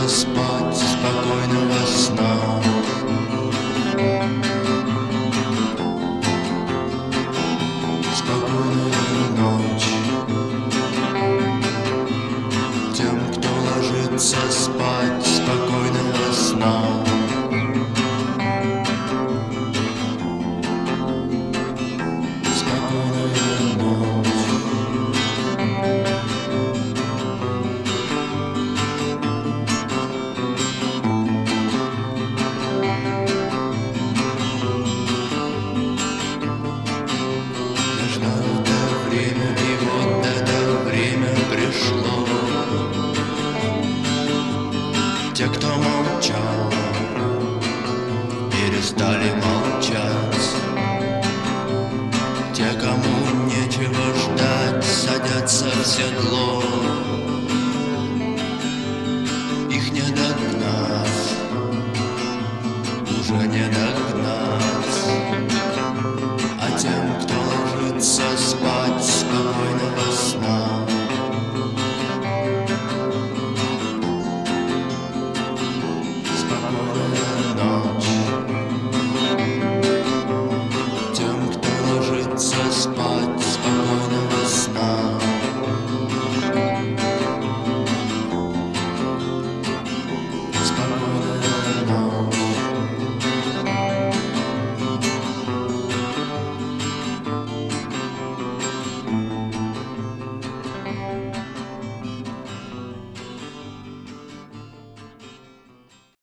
ложится спать, спокойного сна. Спокойная ночь тем, кто ложится спать, спокойного сна. Спокойная ночь. И вот это время пришло. Те, кто молчал, перестали молчать. Те, кому нечего ждать, садятся в седло. Их не догнать, уже не догнать. А тем, кто ложится спать, спокойного сна. Спокойная ночь тем, кто ложится спать.